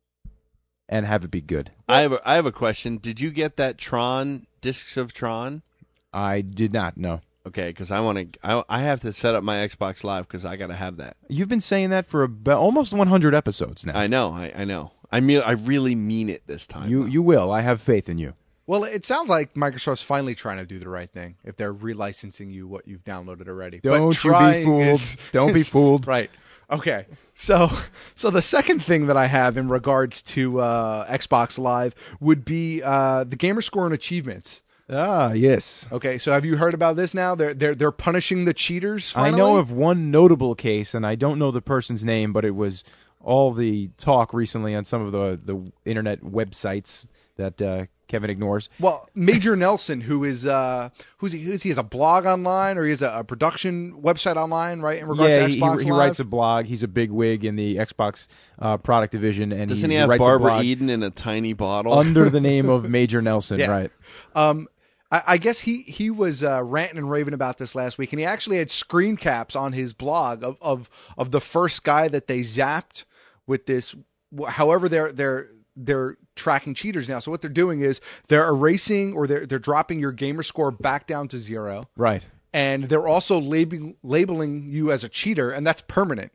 and have it be good. I have a, I have a question. Did you get that Tron, Discs of Tron? I did not, no. Okay, because I want to. I, I have to set up my Xbox Live because I got to have that. You've been saying that for about almost one hundred episodes now. I know. I, I know. I mean, I really mean it this time. You you will. I have faith in you. Well, it sounds like Microsoft's finally trying to do the right thing if they're relicensing you what you've downloaded already. Don't but you be trying fooled. is- Don't be is- fooled. Right. Okay, so so the second thing that I have in regards to uh, Xbox Live would be uh, the gamer score and achievements. Ah, yes. Okay, so have you heard about this now? They're they're they're punishing the cheaters. Finally? I know of one notable case, and I don't know the person's name, but it was all the talk recently on some of the the internet websites that uh, Kevin ignores. Well, Major Nelson, who is uh, who's he? Who's he? He has a blog online, or he has a, a production website online, right? In regards yeah, to Xbox he, he Live? writes a blog. He's a big wig in the Xbox uh, product division, and Doesn't he, he have writes Barbara a blog Eden in a tiny bottle under the name of Major Nelson, Yeah. right? Um, I, I guess he he was uh, ranting and raving about this last week, and he actually had screen caps on his blog of of of the first guy that they zapped with this. However, they're they're they're tracking cheaters now. So what they're doing is they're erasing or they're they're dropping your gamer score back down to zero. Right. And they're also labeling labeling you as a cheater, and that's permanent.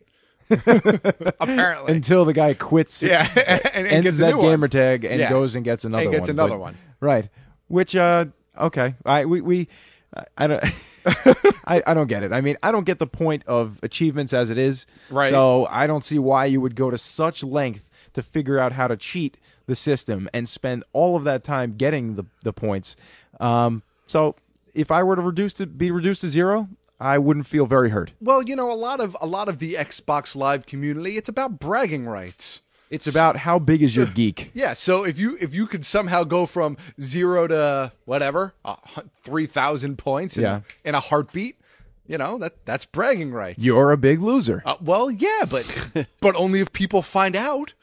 Apparently. Until the guy quits, Yeah, and- and ends gets a that new one. gamer tag and Yeah. goes and gets another And gets one. another But- one. Right. Which, uh, okay. I we we I, I don't I, I don't get it. I mean, I don't get the point of achievements as it is. Right. So I don't see why you would go to such length to figure out how to cheat the system and spend all of that time getting the the points. Um, so if I were to reduce to be reduced to zero, I wouldn't feel very hurt. Well, you know, a lot of a lot of the Xbox Live community, it's about bragging rights. It's about how big is your geek. Yeah, so if you if you could somehow go from zero to whatever, uh, three thousand points in, Yeah. in a heartbeat, you know, that that's bragging rights. You're a big loser. Uh, well, yeah, but but only if people find out.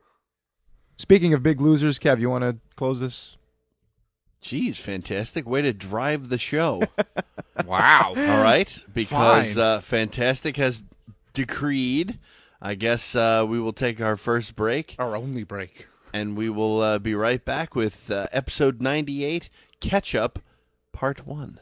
Speaking of big losers, Kev, you want to close this? Geez, fantastic way to drive the show. Wow. All right, because Fine. uh, Fantastic has decreed, I guess uh, we will take our first break. Our only break. And we will uh, be right back with uh, episode ninety-eight, Catch Up, Part one.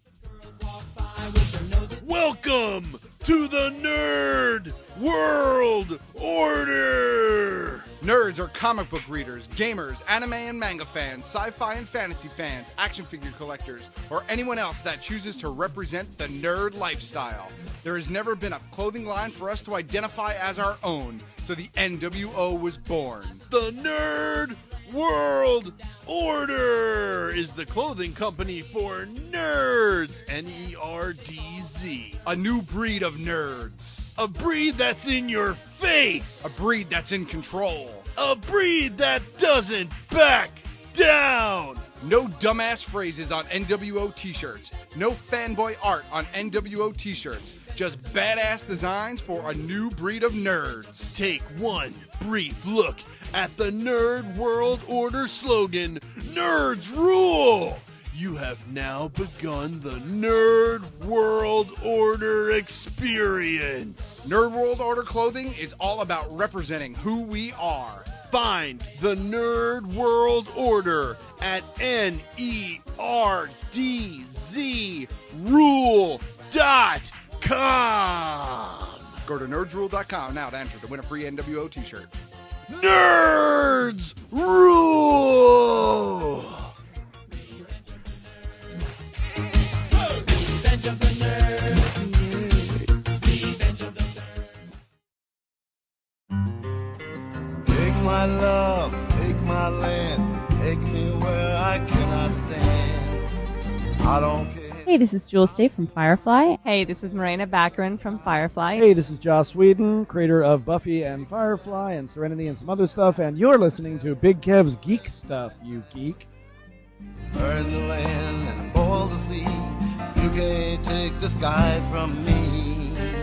Welcome to the Nerd World Order! Nerds are comic book readers, gamers, anime and manga fans, sci-fi and fantasy fans, action figure collectors, or anyone else that chooses to represent the nerd lifestyle. There has never been a clothing line for us to identify as our own, so the N W O was born. The Nerd World Order is the clothing company for nerds. N E R D Z. A new breed of nerds. A breed that's in your face. A breed that's in control. A breed that doesn't back down. No dumbass phrases on N W O t-shirts. No fanboy art on N W O t-shirts. Just badass designs for a new breed of nerds. Take one brief look at the Nerd World Order slogan, Nerds Rule! You have now begun the Nerd World Order experience. Nerd World Order clothing is all about representing who we are. Find the Nerd World Order at N E R D Z rule dot com. Go to nerds rule dot com now to enter to win a free N W O t-shirt. Nerds Rule! Take my love, take my land, take me where I cannot stand. I don't care. Hey, this is Jules State from Firefly. Hey, this is Marina Baccarin from Firefly. Hey, this is Joss Whedon, creator of Buffy and Firefly and Serenity and some other stuff, and you're listening to Big Kev's Geek Stuff, you geek. Burn the land and boil the sea. You can't take the sky from me.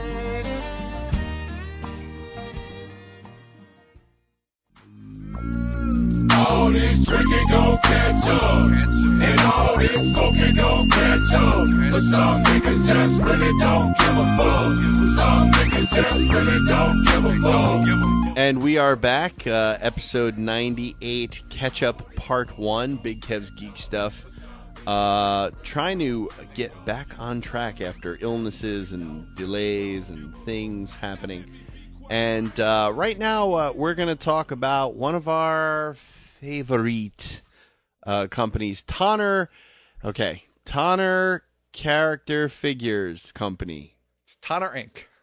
All this drinking gon' catch up, and all this smoking gon' catch up. But some niggas just really don't give a fuck. Some niggas just really don't give a fuck. And we are back, uh, episode ninety-eight, Catch Up Part one, Big Kev's Geek Stuff. Uh, trying to get back on track after illnesses and delays and things happening. And uh, right now, uh, we're going to talk about one of our favorite uh, companies, Tonner. Okay, Tonner Character Figures Company. It's Tonner Incorporated.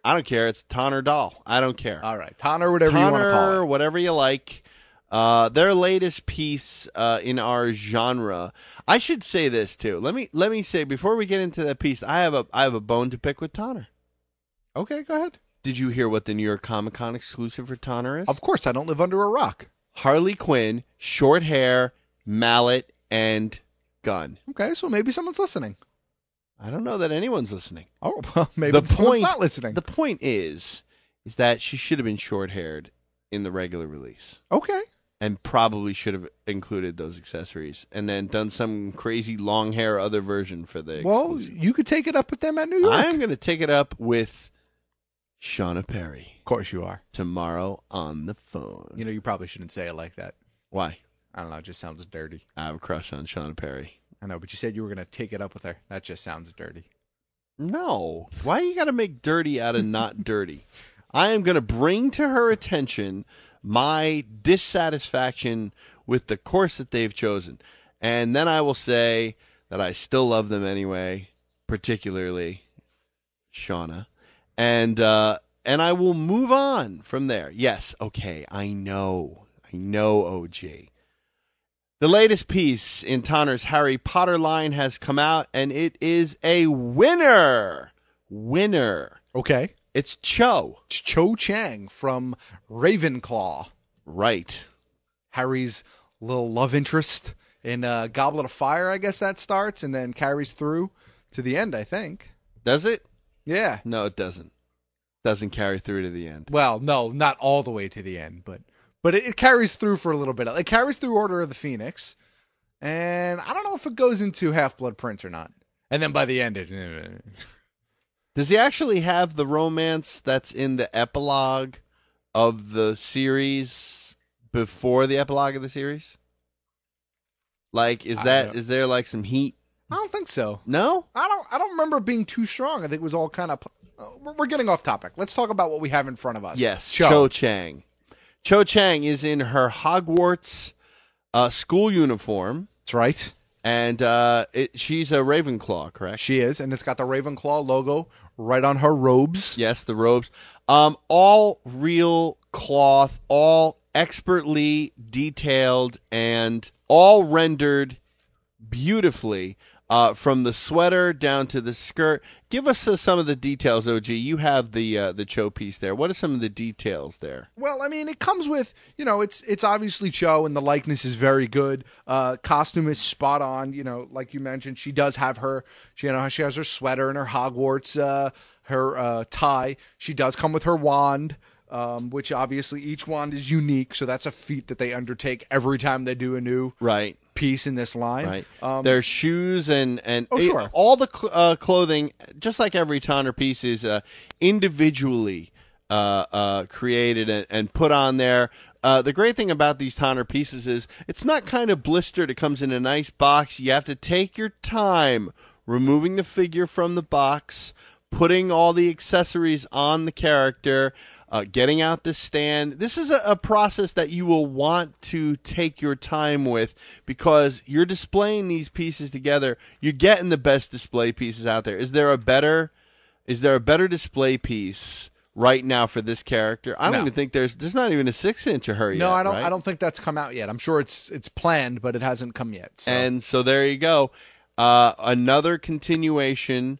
I don't care. It's Tanner Doll. I don't care. All right, Tanner, whatever you want to call Tanner, it. whatever you like. Uh, their latest piece uh, in our genre. I should say this too. Let me let me say before we get into that piece, I have a I have a bone to pick with Tanner. Okay, go ahead. Did you hear what the New York Comic Con exclusive for Tanner is? Of course, I don't live under a rock. Harley Quinn, short hair, mallet, and gun. Okay, so maybe someone's listening. I don't know that anyone's listening. Oh, well, maybe the someone's point, not listening. The point is, is that she should have been short haired in the regular release. Okay. And probably should have included those accessories, and then done some crazy long hair other version for the. Well, exclusive. you could take it up with them at New York. I'm going to take it up with Shauna Perry. Of course you are. Tomorrow on the phone. You know, you probably shouldn't say it like that. Why? I don't know. It just sounds dirty. I have a crush on Shauna Perry. I know, but you said you were going to take it up with her. That just sounds dirty. No. Why you got to make dirty out of not dirty? I am going to bring to her attention my dissatisfaction with the course that they've chosen. And then I will say that I still love them anyway, particularly Shauna. And uh, and I will move on from there. Yes, okay, I know. I know, O G. The latest piece in Tanner's Harry Potter line has come out, and it is a winner. Winner. Okay. It's Cho. It's Cho Chang from Ravenclaw. Right. Harry's little love interest in uh, Goblet of Fire, I guess that starts, and then carries through to the end, I think. Does it? Yeah. No, it doesn't. Doesn't carry through to the end. Well, no, not all the way to the end, but but it, it carries through for a little bit. It carries through Order of the Phoenix, and I don't know if it goes into Half-Blood Prince or not. And then by the end, it... Does he actually have the romance that's in the epilogue of the series before the epilogue of the series? Like, is that is there like some heat? I don't think so. No? I don't I don't remember it being too strong. I think it was all kind of... Uh, we're, we're getting off topic. Let's talk about what we have in front of us. Yes, Cho. Cho Chang. Cho Chang is in her Hogwarts uh, school uniform. That's right. And uh, it, she's a Ravenclaw, correct? She is, and it's got the Ravenclaw logo right on her robes. Yes, the robes. Um, all real cloth, all expertly detailed, and all rendered beautifully uh, from the sweater down to the skirt. Give us uh, some of the details, O G. You have the uh, the Cho piece there. What are some of the details there? Well, I mean, it comes with, you know, it's it's obviously Cho, and the likeness is very good. Uh, costume is spot on. You know, like you mentioned, she does have her, she, you know, she has her sweater and her Hogwarts, uh, her uh, tie. She does come with her wand. Um, which obviously each wand is unique, so that's a feat that they undertake every time they do a new right piece in this line. Right. Um, Their shoes and and oh, sure. all the cl- uh, clothing, just like every Tanner piece, is uh, individually uh, uh, created and, and put on there. Uh, the great thing about these Tanner pieces is it's not kind of blistered. It comes in a nice box. You have to take your time removing the figure from the box, putting all the accessories on the character, uh, getting out the stand. This is a, a process that you will want to take your time with because you're displaying these pieces together. You're getting the best display pieces out there. Is there a better, is there a better display piece right now for this character? I don't No. even think there's there's not even a six inch of her yet. No, I don't. right? I don't think that's come out yet. I'm sure it's it's planned, but it hasn't come yet. So. And so there you go. Uh, another continuation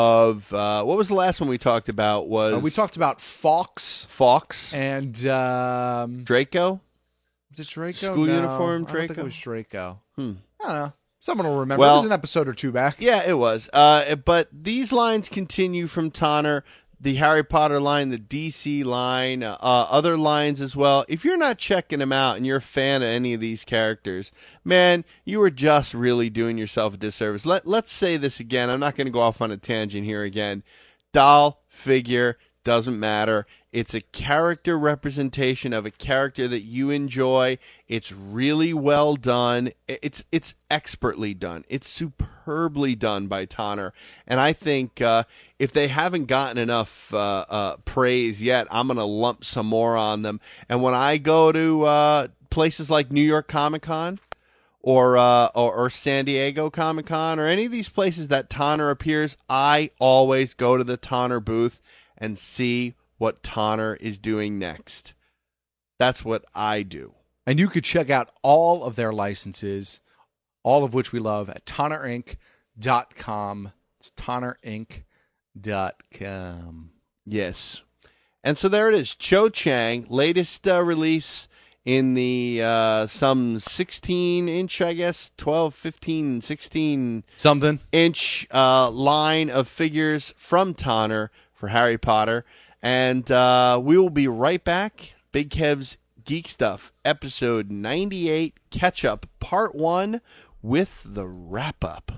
of uh, what was the last one we talked about? Was Uh, we talked about Fawkes, Fawkes, and um, Draco? Is it Draco? School No, uniform I don't think Draco? it was Draco. Hmm. I don't know. Someone will remember. Well- it was an episode or two back. Yeah, it was. Uh, but these lines continue from Tanner, the Harry Potter line, the D C line, uh, other lines as well. If you're not checking them out and you're a fan of any of these characters, man, you are just really doing yourself a disservice. Let, let's say this again. I'm not going to go off on a tangent here again. Doll, figure, doesn't matter. It's a character representation of a character that you enjoy. It's really well done. It's it's expertly done. It's superbly done by Tanner. And I think uh, if they haven't gotten enough uh, uh, praise yet, I'm going to lump some more on them. And when I go to uh, places like New York Comic Con, or, uh, or or San Diego Comic Con, or any of these places that Tanner appears, I always go to the Tanner booth and see what Tonner is doing next. That's what I do. And you could check out all of their licenses, all of which we love, at tonner inc dot com. It's tonner inc dot com. Yes. And so there it is. Cho Chang, latest uh, release in the uh, some sixteen inch, I guess, twelve, fifteen, sixteen something inch uh, line of figures from Tonner for Harry Potter. And uh, we will be right back. Big Kev's Geek Stuff, episode ninety-eight, Catch Up, Part one, with the wrap-up.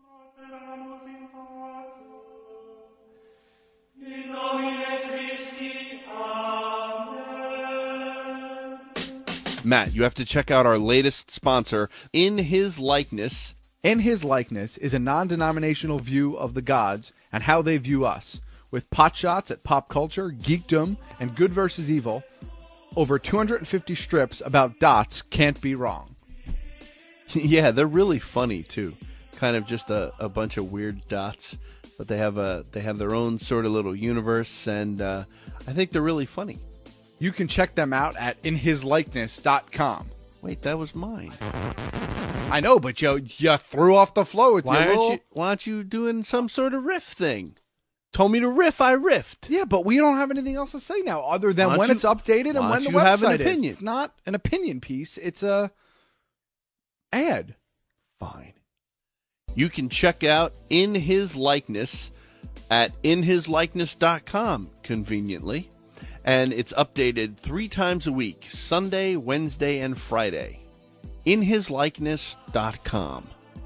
Matt, you have to check out our latest sponsor, In His Likeness. In His Likeness is a non-denominational view of the gods and how they view us. With pot shots at pop culture, geekdom, and good versus evil, over two hundred fifty strips about dots can't be wrong. Yeah, they're really funny, too. Kind of just a, a bunch of weird dots, but they have a they have their own sort of little universe, and uh, I think they're really funny. You can check them out at in his likeness dot com. Wait, that was mine. I know, but you, you threw off the flow with Why your aren't little... you, why aren't you doing some sort of riff thing? Told me to riff, I riffed. Yeah, but we don't have anything else to say now other than Why when don't it's you- updated and why when the don't you have an website is. opinion? It's not an opinion piece. It's a ad. Fine. You can check out In His Likeness at in his likeness dot com, conveniently. And it's updated three times a week, Sunday, Wednesday, and Friday. in his likeness dot com.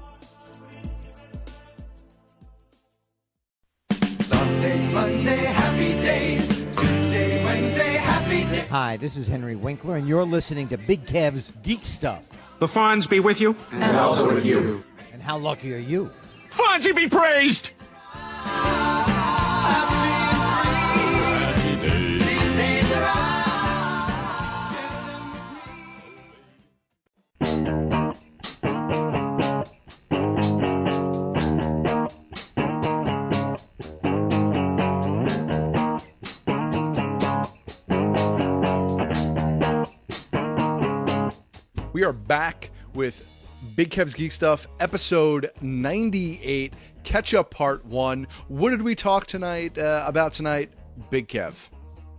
Sunday, Monday, happy days. Tuesday, Wednesday, happy days. Hi, this is Henry Winkler, and you're listening to Big Kev's Geek Stuff. The Fonz be with you. And also with you. And how lucky are you? Fonzie be praised! We are back with Big Kev's Geek Stuff, episode ninety-eight, Catch Up Part one. What did we talk tonight uh, about tonight, Big Kev?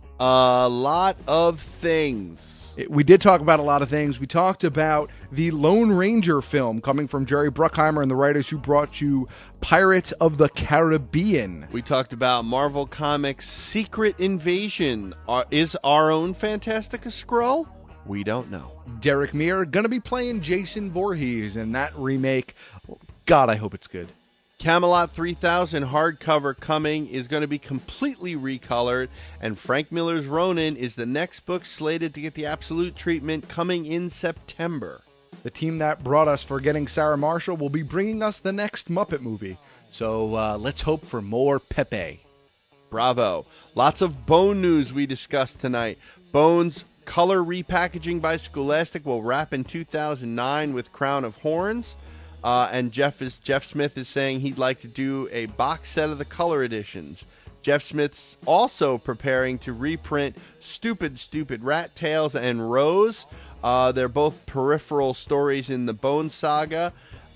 A lot of things. It- we did talk about a lot of things. We talked about the Lone Ranger film coming from Jerry Bruckheimer and the writers who brought you Pirates of the Caribbean. We talked about Marvel Comics' Secret Invasion. Are, is our own Fantastic a Skrull? We don't know. Derek Meir going to be playing Jason Voorhees in that remake. God, I hope it's good. Camelot three thousand hardcover coming is going to be completely recolored, and Frank Miller's Ronin is the next book slated to get the absolute treatment coming in September. The team that brought us Forgetting Sarah Marshall will be bringing us the next Muppet movie. So uh, let's hope for more Pepe. Bravo. Lots of Bone news we discussed tonight. Bone's color repackaging by Scholastic will wrap in two thousand nine with Crown of Horns. Uh, and Jeff is Jeff Smith is saying he'd like to do a box set of the color editions. Jeff Smith's also preparing to reprint Stupid, Stupid Rat Tails and Rose. Uh, they're both peripheral stories in the Bone Saga.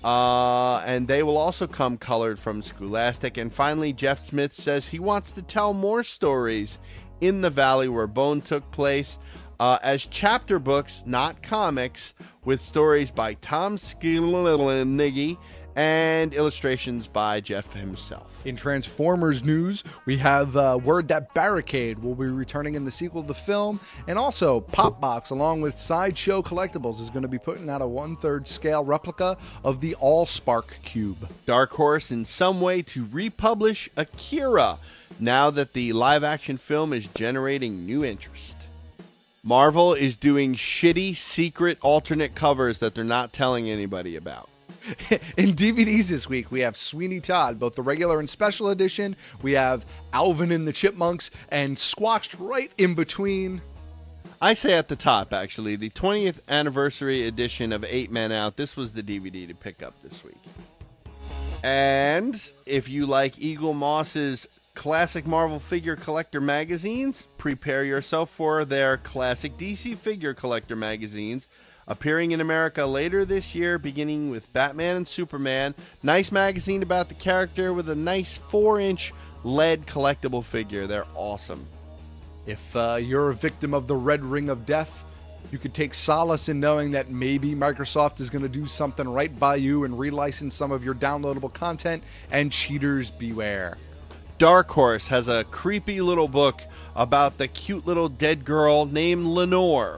Uh, and they will also come colored from Scholastic. And finally, Jeff Smith says he wants to tell more stories in the valley where Bone took place. Uh, as chapter books, not comics, with stories by Tom Skilliniggy and illustrations by Jeff himself. In Transformers news, we have uh, word that Barricade will be returning in the sequel to the film, and also Popbox, along with Sideshow Collectibles, is going to be putting out a one-third scale replica of the Allspark Cube. Dark Horse in some way to republish Akira, now that the live-action film is generating new interest. Marvel is doing shitty secret alternate covers that they're not telling anybody about. In D V Ds this week, we have Sweeney Todd, both the regular and special edition. We have Alvin and the Chipmunks, and squashed right in between. I say at the top, actually, the twentieth anniversary edition of Eight Men Out. This was the D V D to pick up this week. And if you like Eagle Moss's classic Marvel figure collector magazines, prepare yourself for their classic D C figure collector magazines, appearing in America later this year, beginning with Batman and Superman. Nice magazine about the character with a nice four-inch lead collectible figure. They're awesome. If uh, you're a victim of the Red Ring of Death, you could take solace in knowing that maybe Microsoft is going to do something right by you and relicense some of your downloadable content, and cheaters beware. Dark Horse has a creepy little book about the cute little dead girl named Lenore.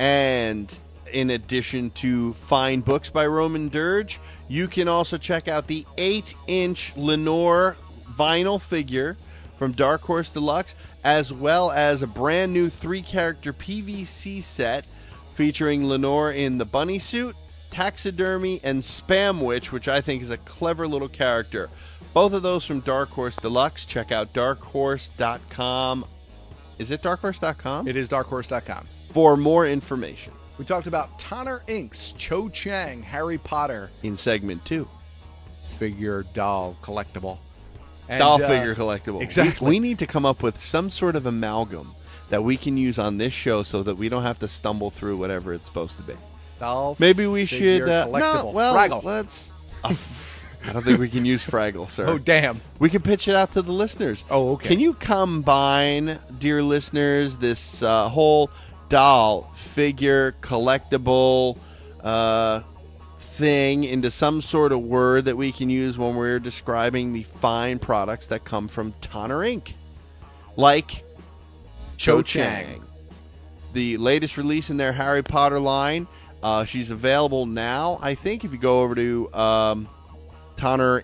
And in addition to fine books by Roman Dirge, you can also check out the eight-inch Lenore vinyl figure from Dark Horse Deluxe, as well as a brand new three-character P V C set featuring Lenore in the bunny suit, taxidermy, and Spam Witch, which I think is a clever little character. Both of those from Dark Horse Deluxe. Check out dark horse dot com. Is it dark horse dot com? It is dark horse dot com. For more information. We talked about Tanner Incorporated's Cho Chang Harry Potter in segment two. Figure doll collectible. And, doll uh, figure collectible. Exactly. We, we need to come up with some sort of amalgam that we can use on this show so that we don't have to stumble through whatever it's supposed to be. Doll Maybe we figure should. Uh, collectible. no, well, Fraggle. let's. Uh, I don't think we can use Fraggle, sir. Oh, damn. We can pitch it out to the listeners. Oh, okay. Can you combine, dear listeners, this uh, whole doll figure collectible uh, thing into some sort of word that we can use when we're describing the fine products that come from Tanner Incorporated? Like Cho Chang, the latest release in their Harry Potter line. Uh, she's available now, I think, if you go over to um, Tanner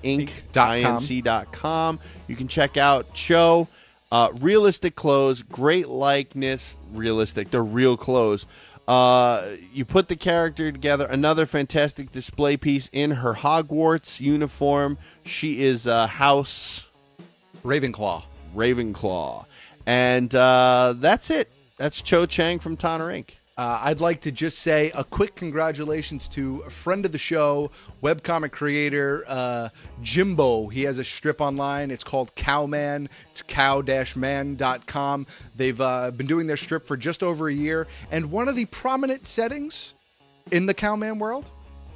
Inc dot com. You can check out Cho. Uh, realistic clothes, great likeness, realistic. They're real clothes. Uh, you put the character together. Another fantastic display piece in her Hogwarts uniform. She is uh, House Ravenclaw. Ravenclaw. And uh, that's it. That's Cho Chang from Tanner Incorporated. Uh, I'd like to just say a quick congratulations to a friend of the show, webcomic creator uh, Jimbo. He has a strip online. It's called Cowman. It's cow dash man dot com. They've uh, been doing their strip for just over a year. And one of the prominent settings in the Cowman world,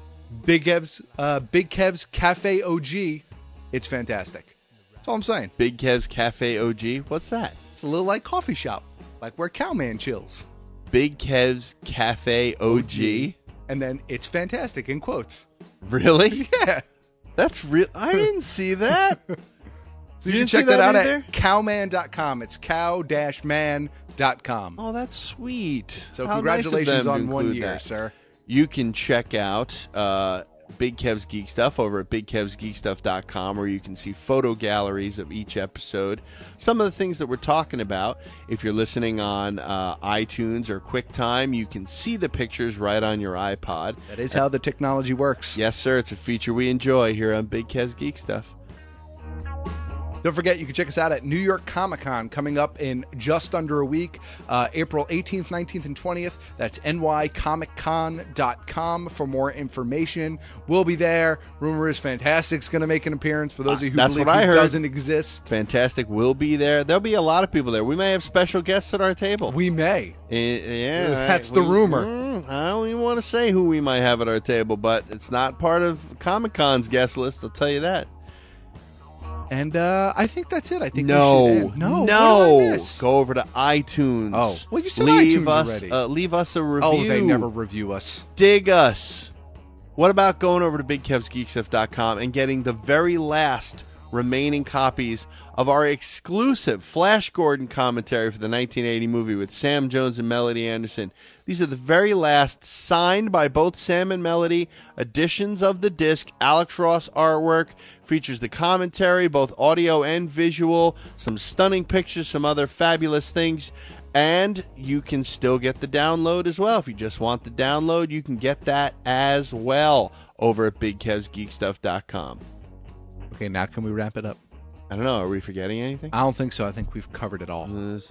Big Kev's, uh, Big Kev's Cafe O G. It's fantastic. That's all I'm saying. Big Kev's Cafe O G? What's that? It's a little like coffee shop, like where Cowman chills. Big Kev's Cafe O G. And then it's fantastic in quotes. Really? Yeah. That's real. I didn't see that. So you, you can check that, that out either? at cowman dot com. It's cow dash man dot com. Oh, that's sweet. So How congratulations nice of them on to one include year, that. sir. You can check out uh, Big Kev's Geek Stuff over at big kevs geek stuff dot com, where you can see photo galleries of each episode. Some of the things that we're talking about. If you're listening on uh, iTunes or QuickTime, you can see the pictures right on your iPod. That is how the technology works. Yes, sir. It's a feature we enjoy here on Big Kev's Geek Stuff. Don't forget, you can check us out at New York Comic Con coming up in just under a week, uh, April eighteenth, nineteenth, and twentieth. That's N Y comic con dot com for more information. We'll be there. Rumor is Fantastic's going to make an appearance for those of you who That's believe what I he heard. doesn't exist. Fantastic will be there. There'll be a lot of people there. We may have special guests at our table. We may. Uh, yeah. That's I- the we- rumor. Mm, I don't even want to say who we might have at our table, but it's not part of Comic-Con's guest list, I'll tell you that. And uh, I think that's it. I think no, we should end. No, no. What did I miss? Go over to iTunes. Oh, well, you said leave iTunes us, already. Uh, leave us a review. Oh, they never review us. Dig us. What about going over to big kevs geek stuff dot com and getting the very last remaining copies of our exclusive Flash Gordon commentary for the nineteen eighty movie with Sam Jones and Melody Anderson? These are the very last, signed by both Sam and Melody, editions of the disc. Alex Ross artwork, features the commentary, both audio and visual, some stunning pictures, some other fabulous things. And you can still get the download as well. If you just want the download, you can get that as well over at big kevs geek stuff dot com. Okay, now can we wrap it up? I don't know. Are we forgetting anything? I don't think so. I think we've covered it all.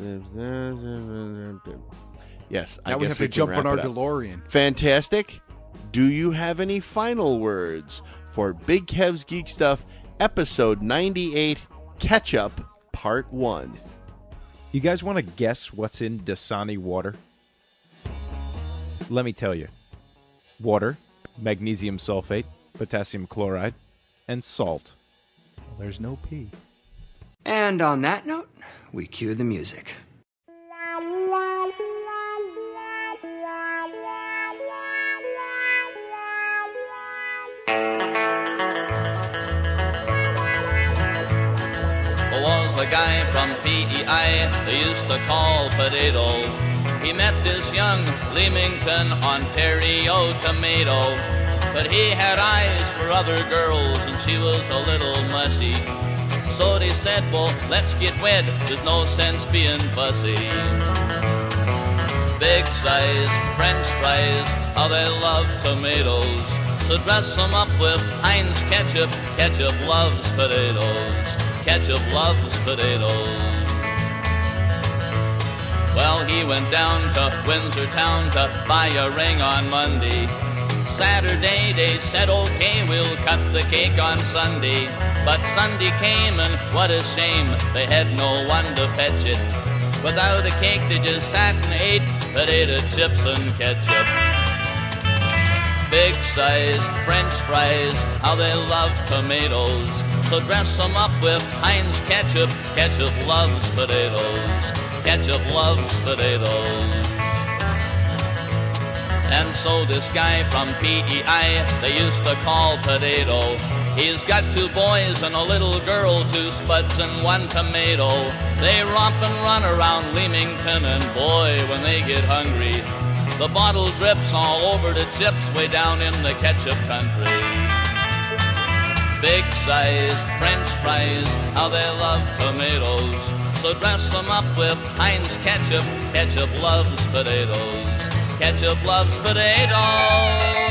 Yes, I Now we guess have to can jump wrap on our it up. DeLorean. Fantastic. Do you have any final words for Big Kev's Geek Stuff episode ninety-eight Catch Up Part one. You guys want to guess what's in Dasani water? Let me tell you. Water, magnesium sulfate, potassium chloride, and salt. Well, there's no P. And on that note, we cue the music. A guy from P E I they used to call Potato. He met this young Leamington, Ontario tomato. But he had eyes for other girls and she was a little mushy. So they said, well, let's get wed, there's no sense being fussy. Big size French fries, how they love tomatoes. So dress them up with Heinz ketchup, ketchup loves potatoes. Ketchup loves potatoes. Well, he went down to Windsor town to buy a ring on Monday. Saturday they said, okay, we'll cut the cake on Sunday. But Sunday came and what a shame, they had no one to fetch it. Without a cake they just sat and ate potato chips and ketchup. Big size French fries, how they love tomatoes. So dress them up with Heinz ketchup. Ketchup loves potatoes. Ketchup loves potatoes. And so this guy from P E I they used to call Potato. He's got two boys and a little girl, two spuds and one tomato. They romp and run around Leamington, and boy, when they get hungry, the bottle drips all over the chips way down in the ketchup country. Big size French fries, how they love tomatoes. So dress them up with Heinz ketchup. Ketchup loves potatoes. Ketchup loves potatoes.